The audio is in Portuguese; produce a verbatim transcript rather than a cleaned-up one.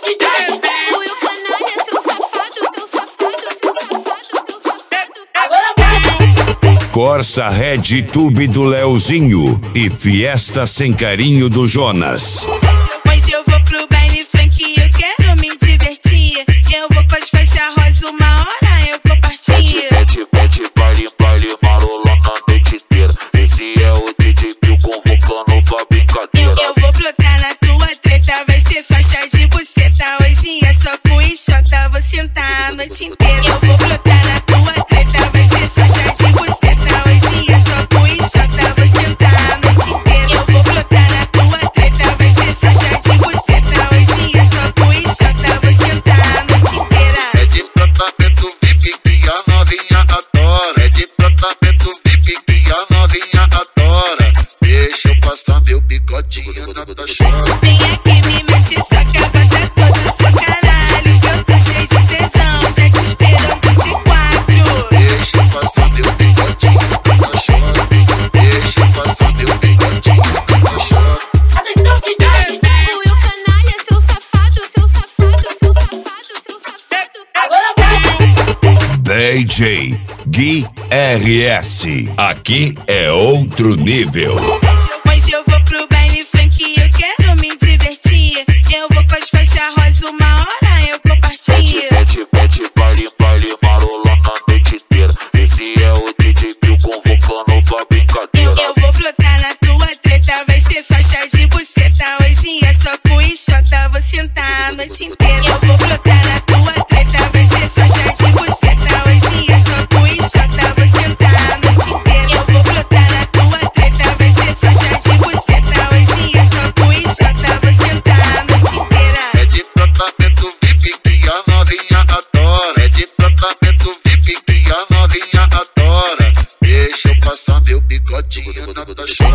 que tem. O Will Canalha, seu safado, seu safado, seu safado, seu safado. Agora vai. Corsa Red Tube do Leozinho e Fiesta Sem Carinho do Jonas. Hoje eu vou pro baile funk e eu quero me divertir. Eu vou com as faixas rosa, uma hora eu vou partir. Pede, pede, baile, baile, marola na noite inteira. Esse é o D J Pio convocando pra brincadeira. Eu, eu vou plotar na tua treta, vai ser só chá de buceta. Hoje é só com enxota, vou sentar a noite inteira. Eu vou plotar na tua treta, vai ser só chá de buceta. Hoje é só com enxota, vou sentar a noite inteira. Eu vou plotar na tua treta, vai ser só chá de buceta. Hoje é só com enxota, vou sentar a noite inteira. É de tratamento V I P que a novinha adora. É de tratamento V I P que a novinha adora. Deixa eu passar meu bigodinho na tua chora. Vem aqui, me mete soca, bota todo o seu caralho. Que eu tô cheio de tesão, já te esperando de quatro. Deixa eu passar meu bigodinho na tua chora. Deixa eu passar meu bigodinho na tua chora. Atenção que tem. O Will Canalha, seu safado, seu safado, seu safado, seu safado. Agora vai. D J Gui R S. Aqui é outro nível. Hoje eu vou pro baile funk e eu quero me divertir. Eu vou com as faixas rosa, uma hora eu vou partir. Pede, pede, baile, baile, marola na noite inteira. Esse é o D J Pio convocando pra Eu, brincadeira. eu vou plotar na tua treta, vai ser só chá de buceta. Hoje é só com enxota, vou sentar a noite inteira. Eu vou plotar na tua treta, vai ser só chá de buceta. Hoje é só com enxota, vou sentar a noite inteira. Eu vou plotar na tua treta, vai ser só chá de buceta. Hoje é só com enxota, vou sentar a noite inteira. É de tratamento V I P que a novinha adora. É de tratamento V I P que a novinha adora. Deixa eu passar meu bigodinho na tua chora.